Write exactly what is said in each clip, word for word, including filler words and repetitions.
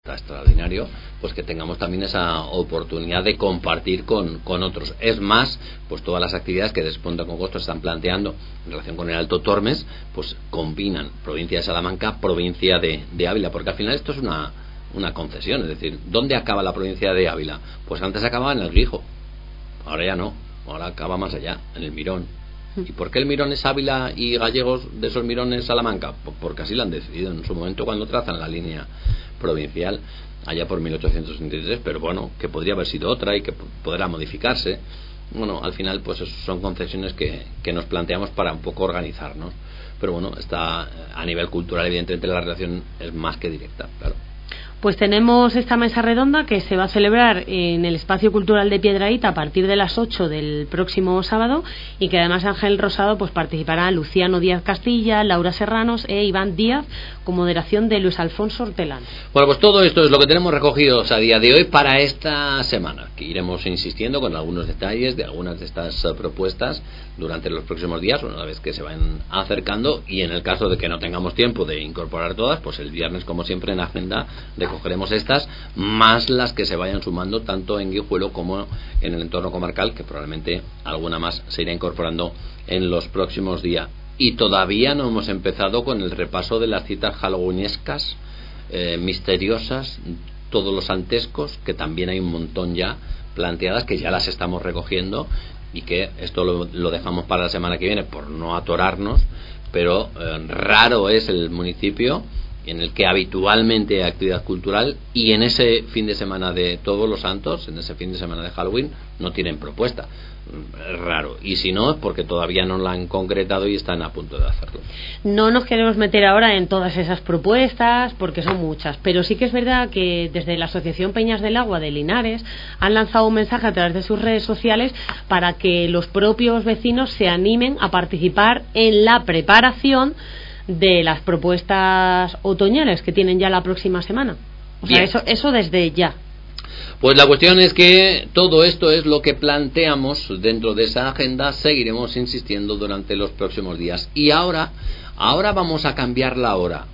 extraordinario, pues que tengamos también esa oportunidad de compartir con, con otros. Es más, pues todas las actividades que desde Punta Congosto están planteando en relación con el Alto Tormes, pues combinan provincia de Salamanca, provincia de, de Ávila, porque al final esto es una, una concesión, es decir, ¿dónde acaba la provincia de Ávila? Pues antes acababa en el Guijo, ahora ya no, ahora acaba más allá, en el Mirón. ¿Y por qué el Mirón es Ávila y Gallegos de esos Mirones Salamanca? Porque así lo han decidido en su momento cuando trazan la línea provincial allá por mil ochocientos sesenta y tres, pero bueno, que podría haber sido otra y que podrá modificarse. Bueno, al final pues son concesiones que, que nos planteamos para un poco organizarnos, pero bueno, está a nivel cultural, evidentemente la relación es más que directa, claro. Pues tenemos esta mesa redonda que se va a celebrar en el Espacio Cultural de Piedrahíta a partir de las ocho del próximo sábado, y que además Ángel Rosado pues participará Luciano Díaz Castilla, Laura Serranos e Iván Díaz, con moderación de Luis Alfonso Hortelán. Bueno, pues todo esto es lo que tenemos recogidos a día de hoy para esta semana, que iremos insistiendo con algunos detalles de algunas de estas uh, propuestas durante los próximos días, una vez que se van acercando, y en el caso de que no tengamos tiempo de incorporar todas, pues el viernes, como siempre, en agenda recogeremos estas, más las que se vayan sumando tanto en Guijuelo como en el entorno comarcal, que probablemente alguna más se irá incorporando en los próximos días. Y todavía no hemos empezado con el repaso de las citas halloweenescas, eh, misteriosas, todos los antescos, que también hay un montón ya planteadas, que ya las estamos recogiendo, y que esto lo, lo dejamos para la semana que viene por no atorarnos, pero eh, raro es el municipio en el que habitualmente hay actividad cultural y en ese fin de semana de Todos los Santos, en ese fin de semana de Halloween, no tienen propuesta. Es raro, y si no es porque todavía no la han concretado y están a punto de hacerlo. No nos queremos meter ahora en todas esas propuestas porque son muchas, pero sí que es verdad que desde la Asociación Peñas del Agua de Linares han lanzado un mensaje a través de sus redes sociales para que los propios vecinos se animen a participar en la preparación de las propuestas otoñales que tienen ya la próxima semana. O sea, eso, eso desde ya. Pues la cuestión es que todo esto es lo que planteamos dentro de esa agenda. Seguiremos insistiendo durante los próximos días. Y ahora, ahora vamos a cambiar la hora,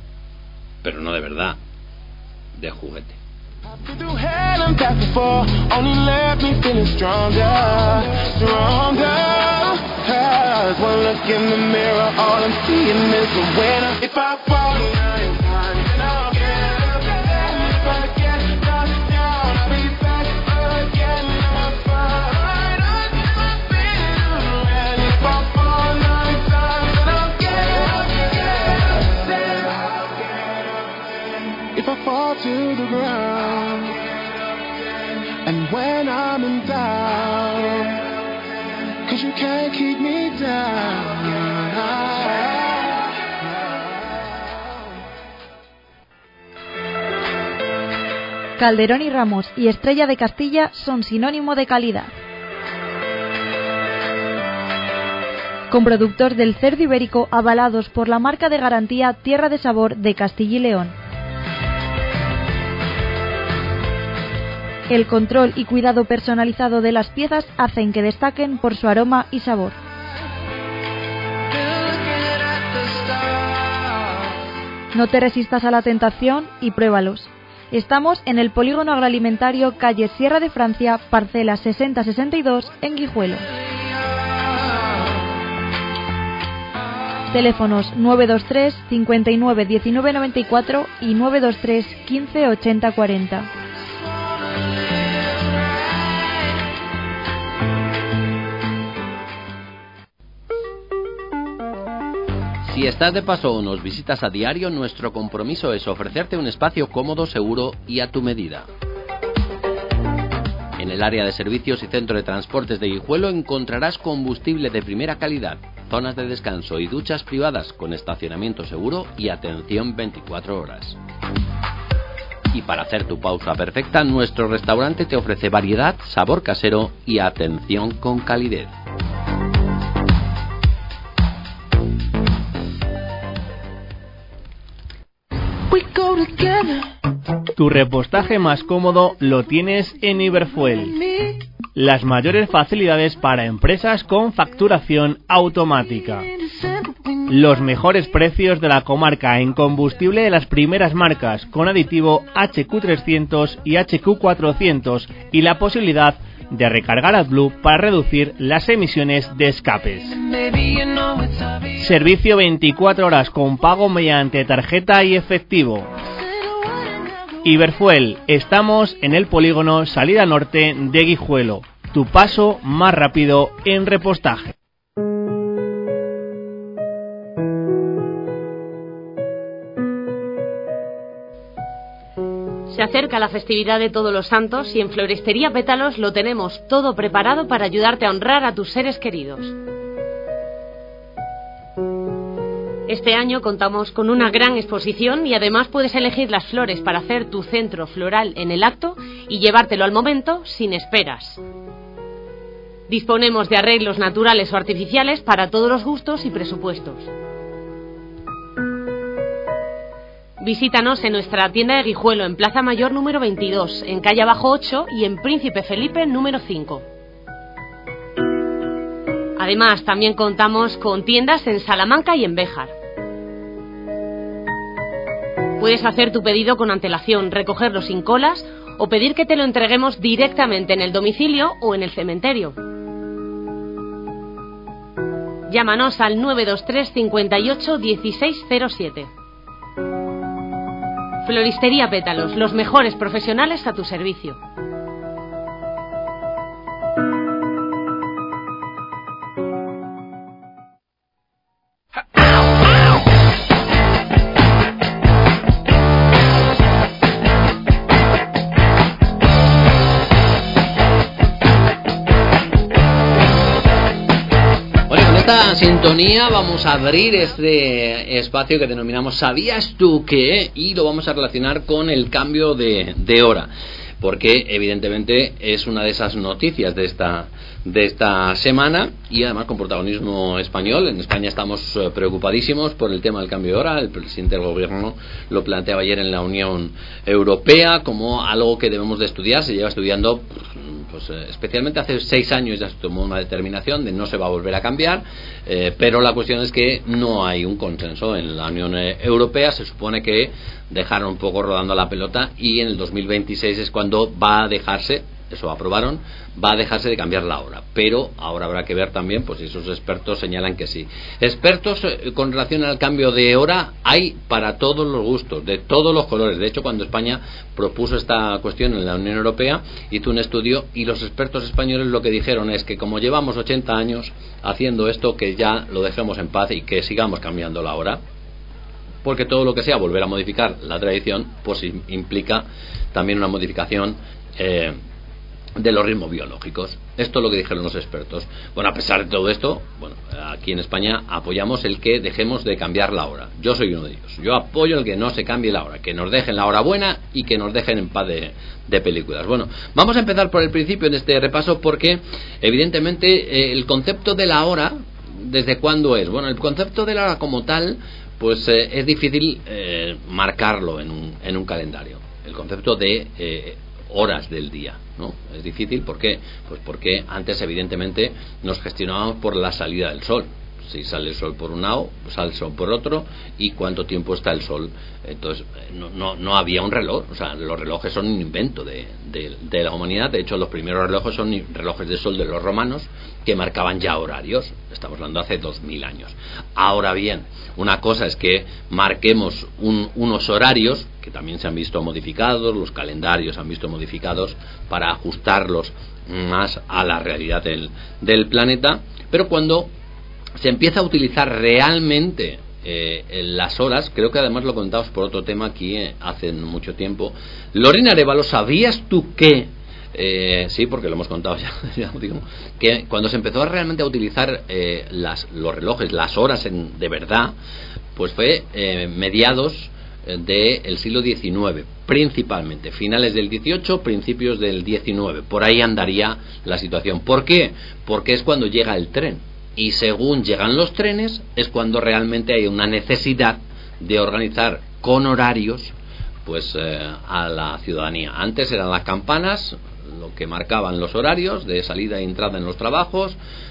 pero no de verdad, de juguete. If I fall to the ground, and when I'm in doubt, 'cause you can't keep me down. Calderón y Ramos y Estrella de Castilla son sinónimo de calidad. Con productos del cerdo ibérico avalados por la marca de garantía Tierra de Sabor de Castilla y León. El control y cuidado personalizado de las piezas hacen que destaquen por su aroma y sabor. No te resistas a la tentación y pruébalos. Estamos en el Polígono Agroalimentario, calle Sierra de Francia, parcela sesenta sesenta y dos, en Guijuelo. Teléfonos nueve dos tres, cincuenta y nueve, diecinueve noventa y cuatro y nueve dos tres, quince, ochenta, cuarenta. Si estás de paso o nos visitas a diario, nuestro compromiso es ofrecerte un espacio cómodo, seguro y a tu medida. En el área de servicios y centro de transportes de Guijuelo encontrarás combustible de primera calidad, zonas de descanso y duchas privadas con estacionamiento seguro y atención veinticuatro horas. Y para hacer tu pausa perfecta, nuestro restaurante te ofrece variedad, sabor casero y atención con calidez. Tu repostaje más cómodo lo tienes en Iberfuel. Las mayores facilidades para empresas con facturación automática. los mejores precios de la comarca en combustible de las primeras marcas, con aditivo H Q trescientos y H Q cuatrocientos y la posibilidad de recargar AdBlue para reducir las emisiones de escapes. Servicio veinticuatro horas con pago mediante tarjeta y efectivo. Iberfuel, estamos en el polígono Salida Norte de Guijuelo, tu paso más rápido en repostaje. Se acerca la festividad de Todos los Santos y en Floristería Pétalos lo tenemos todo preparado para ayudarte a honrar a tus seres queridos. Este año contamos con una gran exposición y además puedes elegir las flores para hacer tu centro floral en el acto y llevártelo al momento sin esperas. Disponemos de arreglos naturales o artificiales para todos los gustos y presupuestos. Visítanos en nuestra tienda de Guijuelo en Plaza Mayor número veintidós, en calle Abajo ocho y en Príncipe Felipe número cinco. Además, también contamos con tiendas en Salamanca y en Béjar. Puedes hacer tu pedido con antelación, recogerlo sin colas o pedir que te lo entreguemos directamente en el domicilio o en el cementerio. Llámanos al nueve dos tres cincuenta y ocho dieciséis cero siete. Floristería Pétalos, los mejores profesionales a tu servicio. Sintonía, vamos a abrir este espacio que denominamos ¿Sabías tú qué? Y lo vamos a relacionar con el cambio de, de hora, porque evidentemente es una de esas noticias de esta de esta semana y además con protagonismo español. En España estamos preocupadísimos por el tema del cambio de hora. El presidente del gobierno lo planteaba ayer en la Unión Europea como algo que debemos de estudiar. Se lleva estudiando pues especialmente hace seis años ya se tomó una determinación de no se va a volver a cambiar, eh, pero la cuestión es que no hay un consenso en la Unión Europea. Se supone que dejaron un poco rodando la pelota y en el dos mil veintiséis es cuando va a dejarse, eso aprobaron, va a dejarse de cambiar la hora, pero ahora habrá que ver también pues si esos expertos señalan que sí. Expertos eh, con relación al cambio de hora hay para todos los gustos, de todos los colores. De hecho, cuando España propuso esta cuestión en la Unión Europea, hizo un estudio y los expertos españoles lo que dijeron es que como llevamos ochenta años haciendo esto, que ya lo dejemos en paz y que sigamos cambiando la hora, porque todo lo que sea volver a modificar la tradición pues implica también una modificación eh, de los ritmos biológicos. Esto es lo que dijeron los expertos. Bueno, a pesar de todo esto, bueno, aquí en España apoyamos el que dejemos de cambiar la hora. Yo soy uno de ellos. Yo apoyo el que no se cambie la hora, que nos dejen la hora buena y que nos dejen en paz de, de películas. Bueno, vamos a empezar por el principio en este repaso porque evidentemente eh, el concepto de la hora, ¿desde cuándo es? Bueno, el concepto de la hora como tal pues eh, es difícil eh, marcarlo en un, en un calendario. El concepto de eh, horas del día, ¿no? Es difícil, ¿por qué? Pues porque antes evidentemente nos gestionábamos por la salida del sol. Si sale el sol por un lado, sale el sol por otro, y cuánto tiempo está el sol. Entonces no, no, no había un reloj. O sea, los relojes son un invento de, de, de la humanidad. De hecho, los primeros relojes son relojes de sol de los romanos que marcaban ya horarios. Estamos hablando hace dos mil años. Ahora bien, una cosa es que marquemos un, unos horarios que también se han visto modificados, los calendarios se han visto modificados para ajustarlos más a la realidad del, del planeta, pero cuando se empieza a utilizar realmente eh, las horas, creo que además lo contamos por otro tema aquí eh, hace mucho tiempo. Lorena Arévalo, ¿sabías tú que Eh, sí, porque lo hemos contado ya, ya digo, que cuando se empezó realmente a utilizar eh, las, los relojes, las horas en, de verdad, pues fue eh, mediados del siglo diecinueve, principalmente finales del dieciocho, principios del diecinueve, por ahí andaría la situación. ¿Por qué? Porque es cuando llega el tren, y según llegan los trenes es cuando realmente hay una necesidad de organizar con horarios pues eh, a la ciudadanía. Antes eran las campanas lo que marcaban los horarios de salida e entrada en los trabajos,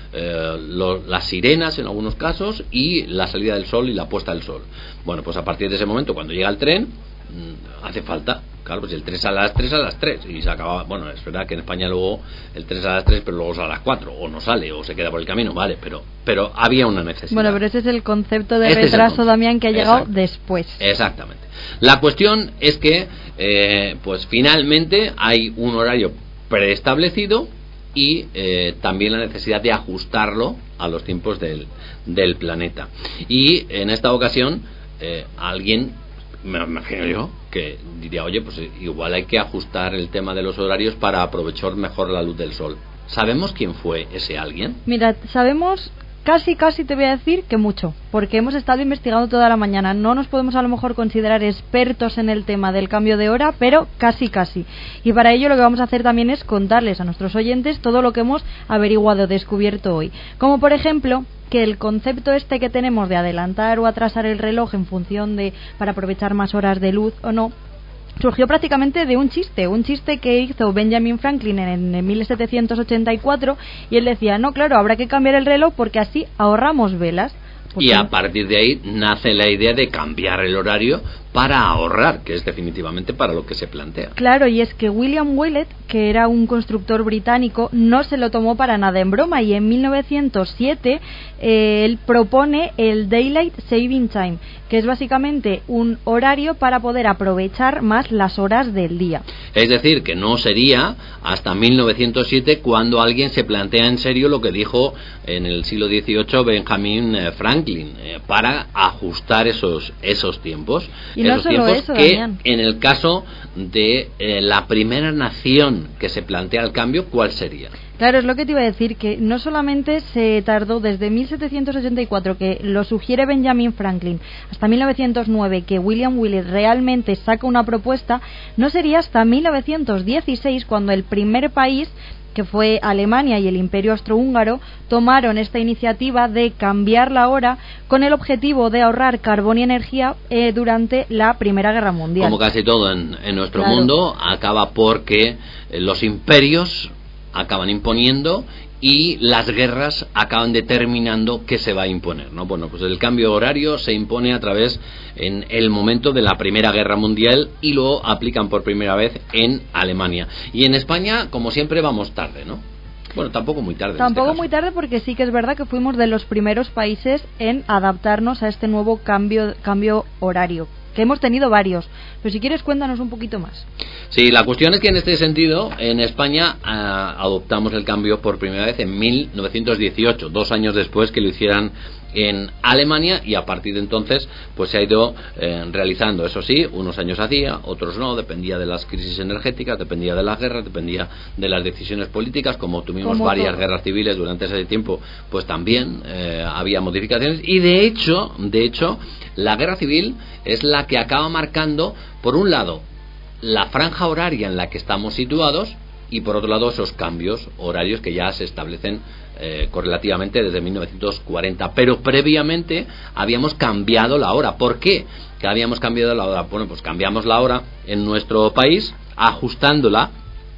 eh, lo, las sirenas en algunos casos y la salida del sol y la puesta del sol. Bueno, pues a partir de ese momento, cuando llega el tren, mmm, hace falta, claro, pues el tren sale a las tres, a las tres y se acaba. Bueno, es verdad que en España luego el tren sale a las tres, pero luego sale a las cuatro, o no sale, o se queda por el camino, vale, pero pero había una necesidad. Bueno, pero ese es el concepto de este retraso, Damián, que ha llegado Exacto. después. Exactamente. La cuestión es que, eh, pues finalmente hay un horario preestablecido y eh, también la necesidad de ajustarlo a los tiempos del, del planeta. Y en esta ocasión, eh, alguien, me imagino yo, que diría, oye, pues igual hay que ajustar el tema de los horarios para aprovechar mejor la luz del sol. ¿Sabemos quién fue ese alguien? Mira, sabemos casi, casi te voy a decir que mucho, porque hemos estado investigando toda la mañana. No nos podemos a lo mejor considerar expertos en el tema del cambio de hora, pero casi, casi. Y para ello lo que vamos a hacer también es contarles a nuestros oyentes todo lo que hemos averiguado, descubierto hoy. Como por ejemplo, que el concepto este que tenemos de adelantar o atrasar el reloj en función de, para aprovechar más horas de luz o no, surgió prácticamente de un chiste, un chiste que hizo Benjamin Franklin en, en mil setecientos ochenta y cuatro, y él decía, no, claro, habrá que cambiar el reloj porque así ahorramos velas. Porque... Y a partir de ahí nace la idea de cambiar el horario para ahorrar, que es definitivamente para lo que se plantea. Claro, y es que William Willett, que era un constructor británico, no se lo tomó para nada en broma, y en mil novecientos siete eh, él propone el Daylight Saving Time, que es básicamente un horario para poder aprovechar más las horas del día. Es decir, que no sería hasta mil novecientos siete cuando alguien se plantea en serio lo que dijo en el siglo dieciocho Benjamin Franklin, eh, para ajustar esos, esos tiempos. Y no esos solo tiempos eso, que Damián. En el caso de eh, la primera nación que se plantea el cambio, ¿cuál sería? Claro, es lo que te iba a decir, que no solamente se tardó desde mil setecientos ochenta y cuatro, que lo sugiere Benjamin Franklin, hasta mil novecientos nueve, que William Willett realmente saca una propuesta, no sería hasta mil novecientos dieciséis cuando el primer país, que fue Alemania y el Imperio Austrohúngaro, tomaron esta iniciativa de cambiar la hora con el objetivo de ahorrar carbón y energía eh, durante la Primera Guerra Mundial. Como casi todo en, en nuestro Claro. mundo, acaba porque eh, los imperios acaban imponiendo y las guerras acaban determinando qué se va a imponer, ¿no? Bueno, pues el cambio horario se impone a través en el momento de la Primera Guerra Mundial y lo aplican por primera vez en Alemania. Y en España, como siempre, vamos tarde, ¿no? Bueno, tampoco muy tarde. Tampoco en este muy caso. tarde, porque sí que es verdad que fuimos de los primeros países en adaptarnos a este nuevo cambio cambio horario, que hemos tenido varios, pero si quieres cuéntanos un poquito más. Sí, la cuestión es que en este sentido, en España uh, adoptamos el cambio por primera vez en mil novecientos dieciocho, dos años después que lo hicieran en Alemania, y a partir de entonces pues se ha ido eh, realizando. Eso sí, unos años hacía, otros no, dependía de las crisis energéticas, dependía de las guerras, dependía de las decisiones políticas. Como tuvimos Como varias todo. guerras civiles durante ese tiempo, pues también eh, había modificaciones, y de hecho, de hecho, la guerra civil es la que acaba marcando, por un lado, la franja horaria en la que estamos situados, y por otro lado esos cambios horarios que ya se establecen eh, correlativamente desde mil novecientos cuarenta. Pero previamente habíamos cambiado la hora. ¿Por qué que habíamos cambiado la hora? Bueno, pues cambiamos la hora en nuestro país ajustándola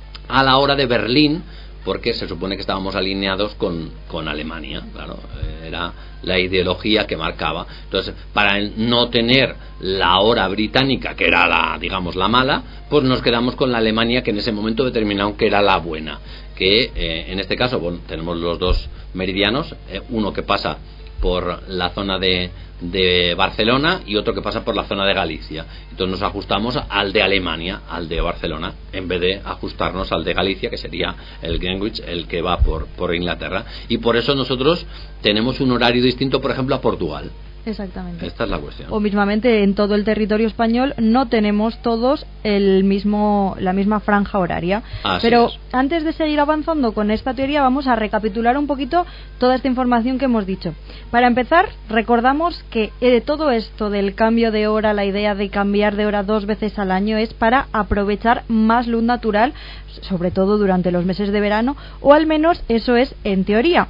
a la hora de Berlín, porque se supone que estábamos alineados con, con Alemania. Claro, era la ideología que marcaba. Entonces, para no tener la hora británica, que era la, digamos, la mala, pues nos quedamos con la Alemania, que en ese momento determinaron que era la buena. Que eh, en este caso, bueno, tenemos los dos meridianos, eh, uno que pasa por la zona de, de Barcelona y otro que pasa por la zona de Galicia. Entonces nos ajustamos al de Alemania, al de Barcelona, en vez de ajustarnos al de Galicia, que sería el Greenwich, el que va por, por Inglaterra. Y por eso nosotros tenemos un horario distinto, por ejemplo, a Portugal. Exactamente. Esta es la cuestión. O mismamente en todo el territorio español no tenemos todos el mismo la misma franja horaria. Así Pero es. antes de seguir avanzando con esta teoría, vamos a recapitular un poquito toda esta información que hemos dicho. Para empezar, recordamos que eh, todo esto del cambio de hora, la idea de cambiar de hora dos veces al año, es para aprovechar más luz natural, sobre todo durante los meses de verano, o al menos eso es en teoría.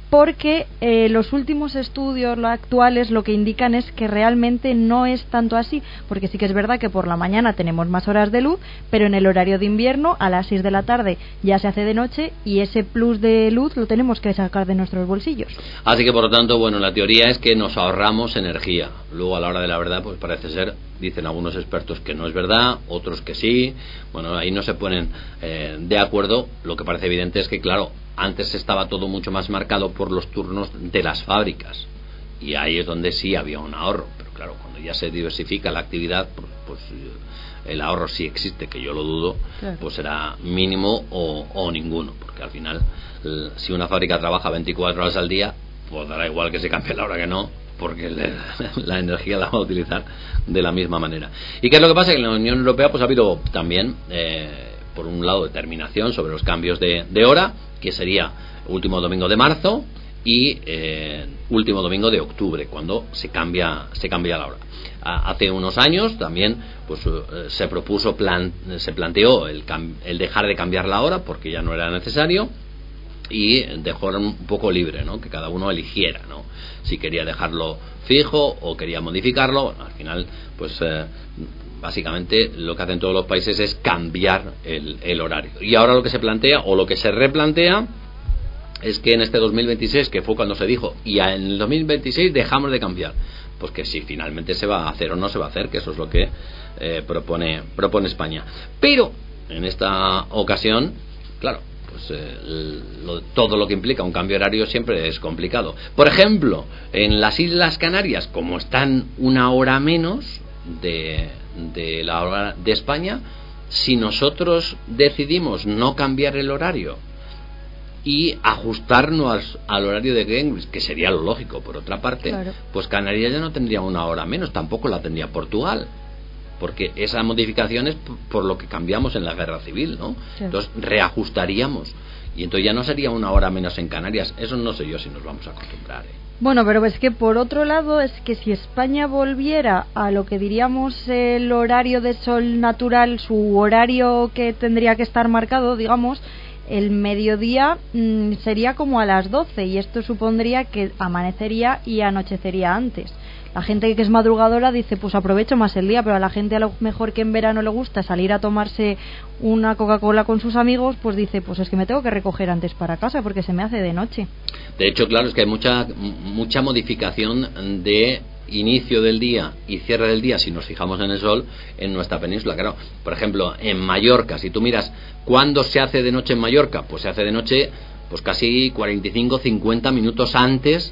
porque eh, los últimos estudios lo actuales lo que indican es que realmente no es tanto así, porque sí que es verdad que por la mañana tenemos más horas de luz, pero en el horario de invierno a las seis de la tarde ya se hace de noche y ese plus de luz lo tenemos que sacar de nuestros bolsillos. Así que por lo tanto, bueno, la teoría es que nos ahorramos energía. Luego a la hora de la verdad, pues parece ser, dicen algunos expertos que no es verdad, otros que sí. Bueno, ahí no se ponen eh, de acuerdo. Lo que parece evidente es que, claro, antes estaba todo mucho más marcado por los turnos de las fábricas y ahí es donde sí había un ahorro, pero claro, cuando ya se diversifica la actividad, pues, pues el ahorro sí existe, que yo lo dudo, claro. Pues será mínimo o, o ninguno, porque al final si una fábrica trabaja veinticuatro horas al día, pues dará igual que se cambie la hora que no, porque le, la energía la va a utilizar de la misma manera. ¿Y qué es lo que pasa? Que en la Unión Europea pues ha habido también eh, por un lado determinación sobre los cambios de, de hora, que sería último domingo de marzo y eh, último domingo de octubre, cuando se cambia se cambia la hora. A, hace unos años también pues eh, se propuso plan, se planteó el, el dejar de cambiar la hora porque ya no era necesario y dejó un poco libre, ¿no? Que cada uno eligiera, ¿no? Si quería dejarlo fijo o quería modificarlo. Bueno, al final pues eh, básicamente lo que hacen todos los países es cambiar el, el horario. Y ahora lo que se plantea o lo que se replantea es que en este dos mil veintiséis, que fue cuando se dijo, y en el dos mil veintiséis dejamos de cambiar, pues que si finalmente se va a hacer o no se va a hacer, que eso es lo que eh, propone propone España. Pero en esta ocasión, claro, pues eh, lo, todo lo que implica un cambio horario siempre es complicado. Por ejemplo, en las Islas Canarias, como están una hora menos de, de la hora de España, si nosotros decidimos no cambiar el horario y ajustarnos al, al horario de Greenwich, que sería lo lógico por otra parte, claro, pues Canarias ya no tendría una hora menos, tampoco la tendría Portugal, porque esa modificación es por lo que cambiamos en la guerra civil, ¿no? Sí. Entonces reajustaríamos y entonces ya no sería una hora menos en Canarias. Eso no sé yo si nos vamos a acostumbrar, ¿eh? Bueno, pero es que por otro lado es que si España volviera a lo que diríamos el horario de sol natural, su horario que tendría que estar marcado, digamos, el mediodía mmm, sería como a las doce y esto supondría que amanecería y anochecería antes. La gente que es madrugadora dice, pues aprovecho más el día, pero a la gente a lo mejor que en verano le gusta salir a tomarse una Coca-Cola con sus amigos, pues dice, pues es que me tengo que recoger antes para casa porque se me hace de noche. De hecho, claro, es que hay mucha mucha modificación de inicio del día y cierre del día si nos fijamos en el sol en nuestra península. Claro, por ejemplo, en Mallorca, si tú miras cuándo se hace de noche en Mallorca, pues se hace de noche pues casi cuarenta y cinco a cincuenta minutos antes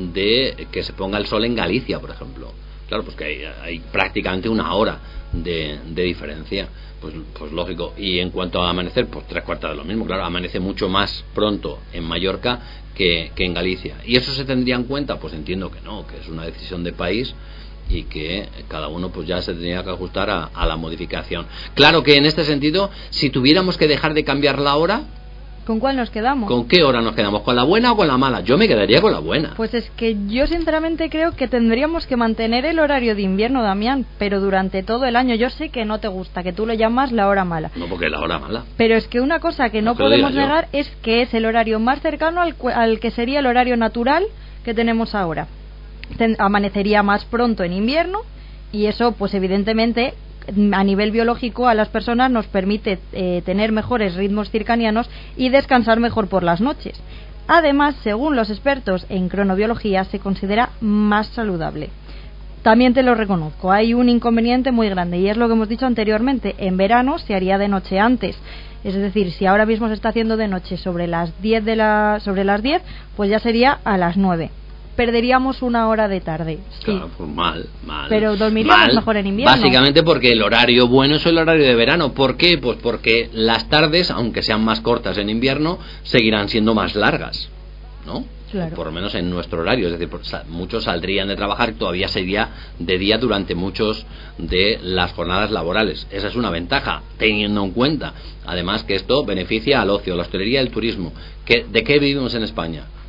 de que se ponga el sol en Galicia, por ejemplo. Claro, pues que hay, hay prácticamente una hora de, de diferencia. Pues, pues lógico. Y en cuanto a amanecer, pues tres cuartas de lo mismo. Claro, amanece mucho más pronto en Mallorca que, que en Galicia. ¿Y eso se tendría en cuenta? Pues entiendo que no, que es una decisión de país y que cada uno pues ya se tendría que ajustar a, a la modificación. Claro que en este sentido, si tuviéramos que dejar de cambiar la hora, ¿con cuál nos quedamos? ¿Con qué hora nos quedamos? ¿Con la buena o con la mala? Yo me quedaría con la buena. Pues es que yo sinceramente creo que tendríamos que mantener el horario de invierno, Damián, pero durante todo el año. Yo sé que no te gusta, que tú lo llamas la hora mala. No, porque es la hora mala. Pero es que una cosa que no, no podemos negar es que es el horario más cercano al, al que sería el horario natural que tenemos ahora. Ten, amanecería más pronto en invierno y eso pues evidentemente a nivel biológico a las personas nos permite eh, tener mejores ritmos circadianos y descansar mejor por las noches. Además, según los expertos en cronobiología, se considera más saludable. También te lo reconozco, hay un inconveniente muy grande y es lo que hemos dicho anteriormente. En verano se haría de noche antes. Es decir, si ahora mismo se está haciendo de noche sobre las diez de la sobre las diez, pues ya sería a las nueve. Perderíamos una hora de tarde. Sí. Claro, pues mal, mal. Pero dormiríamos mal, mejor en invierno. Básicamente porque el horario bueno es el horario de verano. ¿Por qué? Pues porque las tardes, aunque sean más cortas en invierno, seguirán siendo más largas, ¿no? Claro. Por lo menos en nuestro horario. Es decir, muchos saldrían de trabajar, todavía sería de día durante muchos de las jornadas laborales. Esa es una ventaja, teniendo en cuenta, además, que esto beneficia al ocio, la hostelería y el turismo. ¿Qué, ¿De qué vivimos en España?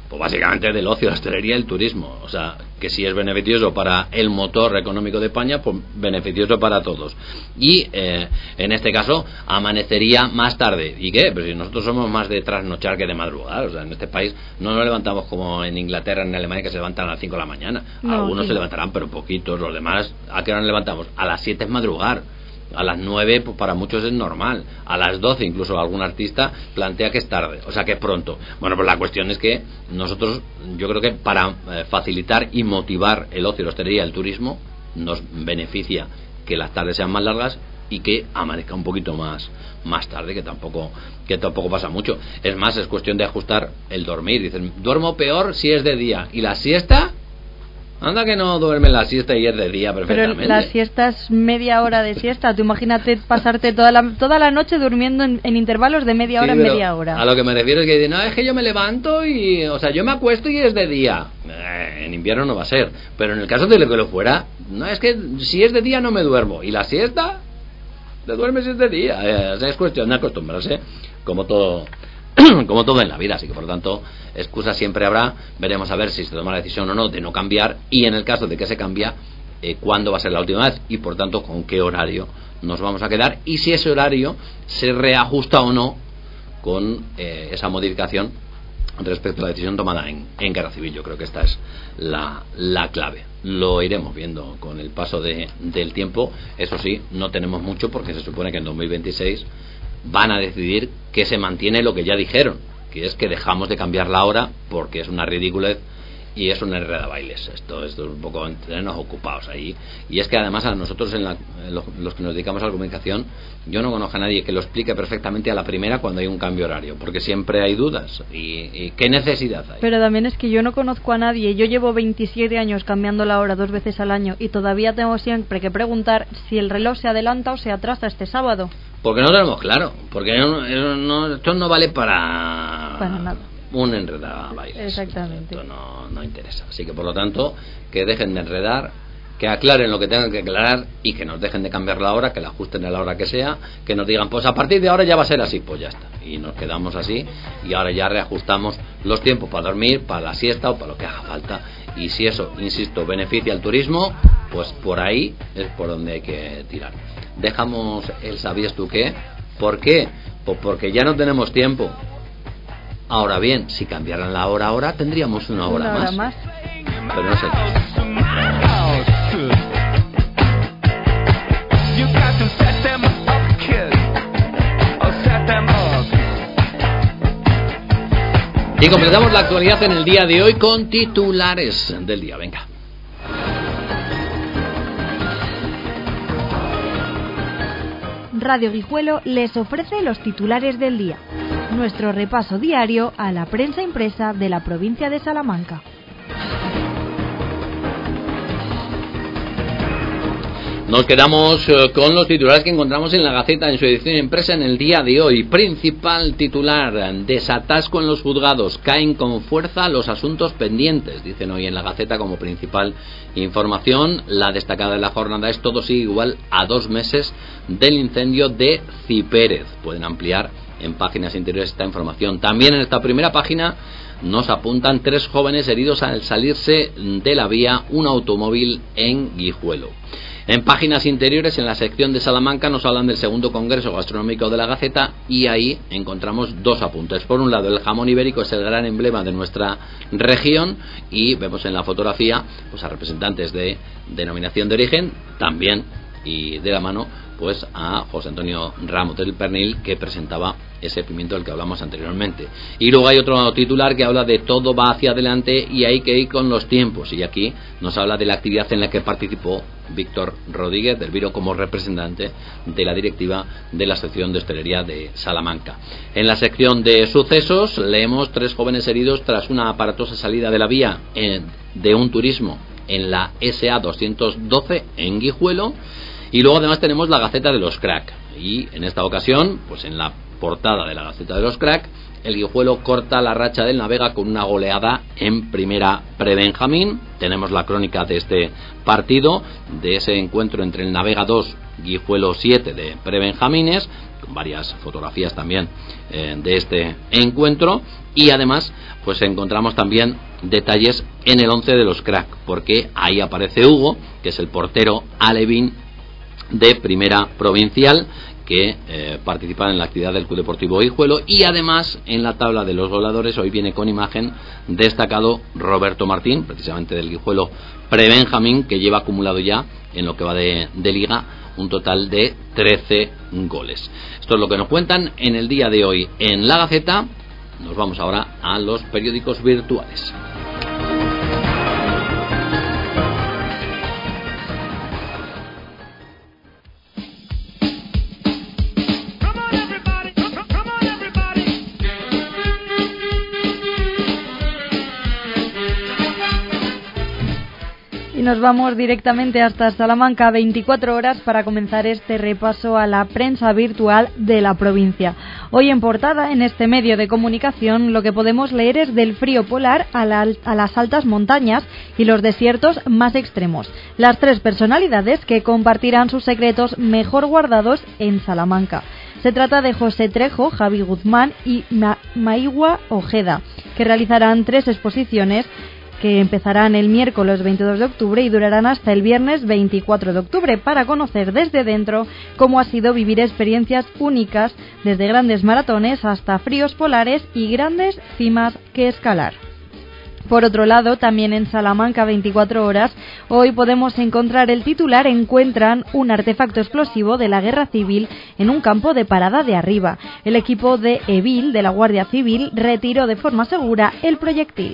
Pues básicamente del ocio, la hostelería y el turismo. O sea, que si es beneficioso para el motor económico de España, pues beneficioso para todos. Y eh, en este caso, amanecería más tarde. ¿Y qué? Pues si nosotros somos más de trasnochar que de madrugar. O sea, en este país no nos levantamos como en Inglaterra, en Alemania, que se levantan a las cinco de la mañana. No, Algunos sí. se levantarán, pero poquitos. Los demás, ¿a qué hora nos levantamos? A las siete es madrugar. A las nueve, pues para muchos es normal. A las doce, incluso algún artista plantea que es tarde, o sea que es pronto. Bueno, pues la cuestión es que nosotros, yo creo que para eh, facilitar y motivar el ocio, la hostelería, el turismo, nos beneficia que las tardes sean más largas y que amanezca un poquito más más tarde, que tampoco que tampoco pasa mucho. Es más, es cuestión de ajustar el dormir. Dicen, duermo peor si es de día. ¿Y la siesta? Anda que no duerme la siesta y es de día perfectamente. Pero la siesta es media hora de siesta. Tú imagínate pasarte toda la, toda la noche durmiendo en, en intervalos de media hora sí, en media hora. A lo que me refiero es que dicen, no, es que yo me levanto y, o sea, yo me acuesto y es de día. Eh, en invierno no va a ser. Pero en el caso de lo que lo fuera, no, es que si es de día no me duermo. ¿Y la siesta? Te duermes si es de día. Eh, o sea, es cuestión de acostumbrarse, como todo... como todo en la vida, así que por lo tanto excusas siempre habrá. Veremos a ver si se toma la decisión o no de no cambiar, y en el caso de que se cambia, eh, cuándo va a ser la última vez y por tanto con qué horario nos vamos a quedar, y si ese horario se reajusta o no con eh, esa modificación respecto a la decisión tomada en, en Guerra Civil. Yo creo que esta es la, la clave. Lo iremos viendo con el paso de, del tiempo. Eso sí, no tenemos mucho, porque se supone que en dos mil veintiséis van a decidir que se mantiene lo que ya dijeron, que es que dejamos de cambiar la hora porque es una ridiculez y es una enreda bailes. Esto, esto es un poco en terrenos ocupados ahí. Y es que además a nosotros, en la, en los, los que nos dedicamos a la comunicación, yo no conozco a nadie que lo explique perfectamente a la primera cuando hay un cambio horario, porque siempre hay dudas. ¿Y, y qué necesidad hay? Pero también es que yo no conozco a nadie. Yo llevo veintisiete años cambiando la hora dos veces al año y todavía tengo siempre que preguntar si el reloj se adelanta o se atrasa este sábado. Porque no tenemos claro, porque no, no, esto no vale para, para nada. Un enredar bailes. Exactamente. Esto no, no interesa. Así que por lo tanto, que dejen de enredar, que aclaren lo que tengan que aclarar y que nos dejen de cambiar la hora, que la ajusten a la hora que sea, que nos digan, pues a partir de ahora ya va a ser así, pues ya está. Y nos quedamos así y ahora ya reajustamos los tiempos para dormir, para la siesta o para lo que haga falta. Y si eso, insisto, beneficia al turismo, pues por ahí es por donde hay que tirar. Dejamos el ¿sabías tú qué? ¿Por qué? Pues porque ya no tenemos tiempo. Ahora bien, si cambiaran la hora ahora, tendríamos una hora, una hora más. más. Pero no sé. Y completamos la actualidad en el día de hoy con titulares del día. Venga. Radio Guijuelo les ofrece los titulares del día. Nuestro repaso diario a la prensa impresa de la provincia de Salamanca. Nos quedamos uh, con los titulares que encontramos en la Gaceta en su edición impresa en el día de hoy. Principal titular: desatasco en los juzgados, caen con fuerza los asuntos pendientes, dicen hoy en la Gaceta como principal información. La destacada de la jornada es todo sigue igual a dos meses del incendio de Cipérez. Pueden ampliar en páginas interiores esta información. También en esta primera página nos apuntan tres jóvenes heridos al salirse de la vía un automóvil en Guijuelo. En páginas interiores, en la sección de Salamanca, nos hablan del segundo Congreso Gastronómico de la Gaceta y ahí encontramos dos apuntes. Por un lado, el jamón ibérico es el gran emblema de nuestra región y vemos en la fotografía pues a representantes de denominación de origen, también y de la mano pues a José Antonio Ramos del Pernil, que presentaba ese pimiento del que hablamos anteriormente. Y luego hay otro titular que habla de todo va hacia adelante y hay que ir con los tiempos, y aquí nos habla de la actividad en la que participó Víctor Rodríguez del Viro como representante de la directiva de la sección de hostelería de Salamanca. En la sección de sucesos leemos tres jóvenes heridos tras una aparatosa salida de la vía en, de un turismo en la S A doscientos doce en Guijuelo. Y luego además tenemos la Gaceta de los Crack, y en esta ocasión, pues en la portada de la Gaceta de los Crack, el Guijuelo corta la racha del Navega con una goleada en primera pre-Benjamín. Tenemos la crónica de este partido, de ese encuentro entre el Navega dos, Guijuelo siete de pre-Benjamines, con varias fotografías también eh, de este encuentro, y además pues encontramos también detalles en el once de los crack, porque ahí aparece Hugo, que es el portero alevín de Primera Provincial, que eh, participa en la actividad del Club Deportivo Guijuelo, y además en la tabla de los goleadores hoy viene con imagen destacado Roberto Martín, precisamente del Guijuelo Pre-Benjamín, que lleva acumulado ya en lo que va de, de liga un total de trece goles. Esto es lo que nos cuentan en el día de hoy en La Gaceta. Nos vamos ahora a los periódicos virtuales. Y nos vamos directamente hasta Salamanca, veinticuatro horas, para comenzar este repaso a la prensa virtual de la provincia. Hoy en portada, en este medio de comunicación, lo que podemos leer es del frío polar a, la, a las altas montañas y los desiertos más extremos. Las tres personalidades que compartirán sus secretos mejor guardados en Salamanca. Se trata de José Trejo, Javi Guzmán y Ma- Maigua Ojeda, que realizarán tres exposiciones que empezarán el miércoles veintidós de octubre y durarán hasta el viernes veinticuatro de octubre, para conocer desde dentro cómo ha sido vivir experiencias únicas, desde grandes maratones hasta fríos polares y grandes cimas que escalar. Por otro lado, también en Salamanca veinticuatro horas, hoy podemos encontrar el titular: encuentran un artefacto explosivo de la Guerra Civil en un campo de Parada de Arriba. El equipo de Evil, de la Guardia Civil, retiró de forma segura el proyectil.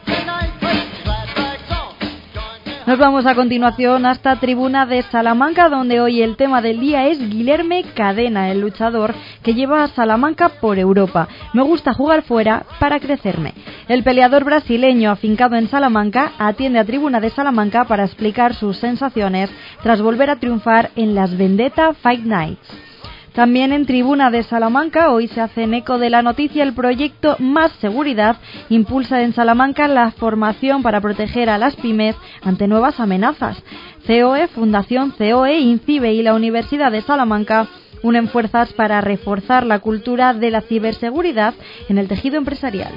Nos vamos a continuación hasta Tribuna de Salamanca, donde hoy el tema del día es Guilherme Cadena, el luchador que lleva a Salamanca por Europa. Me gusta jugar fuera para crecerme. El peleador brasileño afincado en Salamanca atiende a Tribuna de Salamanca para explicar sus sensaciones tras volver a triunfar en las Vendetta Fight Nights. También en Tribuna de Salamanca hoy se hacen eco de la noticia: el proyecto Más Seguridad impulsa en Salamanca la formación para proteger a las pymes ante nuevas amenazas. C O E, Fundación C O E, INCIBE y la Universidad de Salamanca unen fuerzas para reforzar la cultura de la ciberseguridad en el tejido empresarial.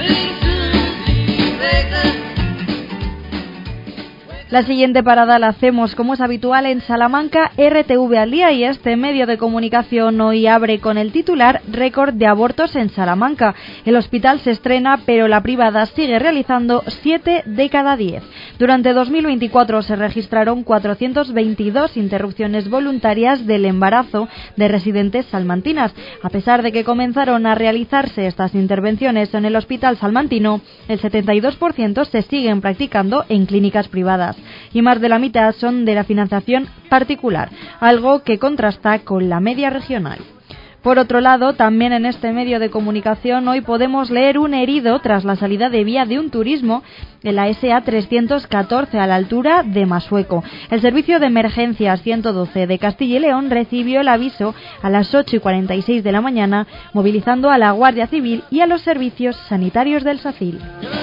La siguiente parada la hacemos, como es habitual, en Salamanca, R T V al día, y este medio de comunicación hoy abre con el titular: récord de abortos en Salamanca. El hospital se estrena, pero la privada sigue realizando siete de cada diez. Durante dos mil veinticuatro se registraron cuatrocientas veintidós interrupciones voluntarias del embarazo de residentes salmantinas. A pesar de que comenzaron a realizarse estas intervenciones en el hospital salmantino, el setenta y dos por ciento se siguen practicando en clínicas privadas, y más de la mitad son de la financiación particular, algo que contrasta con la media regional. Por otro lado, también en este medio de comunicación hoy podemos leer un herido tras la salida de vía de un turismo en la S A trescientos catorce a la altura de Masueco. El servicio de emergencias ciento doce de Castilla y León recibió el aviso a las ocho y cuarenta y seis de la mañana, movilizando a la Guardia Civil y a los servicios sanitarios del SACIL.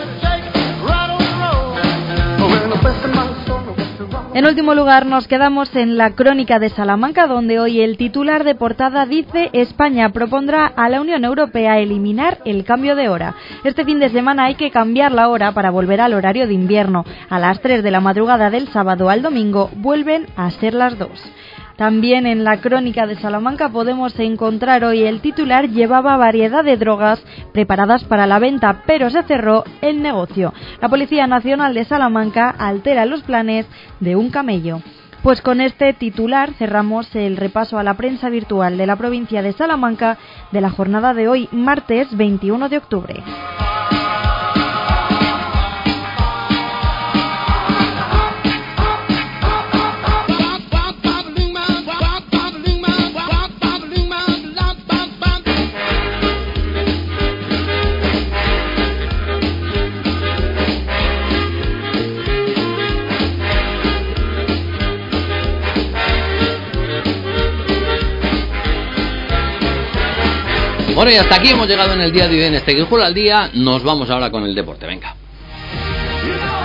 En último lugar, nos quedamos en la Crónica de Salamanca, donde hoy el titular de portada dice: España propondrá a la Unión Europea eliminar el cambio de hora. Este fin de semana hay que cambiar la hora para volver al horario de invierno. A las tres de la madrugada del sábado al domingo vuelven a ser las dos. También en la Crónica de Salamanca podemos encontrar hoy el titular: llevaba variedad de drogas preparadas para la venta, pero se cerró el negocio. La Policía Nacional de Salamanca altera los planes de un camello. Pues con este titular cerramos el repaso a la prensa virtual de la provincia de Salamanca de la jornada de hoy, martes veintiuno de octubre. Bueno, y hasta aquí hemos llegado en el día de hoy en este Guijuelo al día. Nos vamos ahora con el deporte, venga.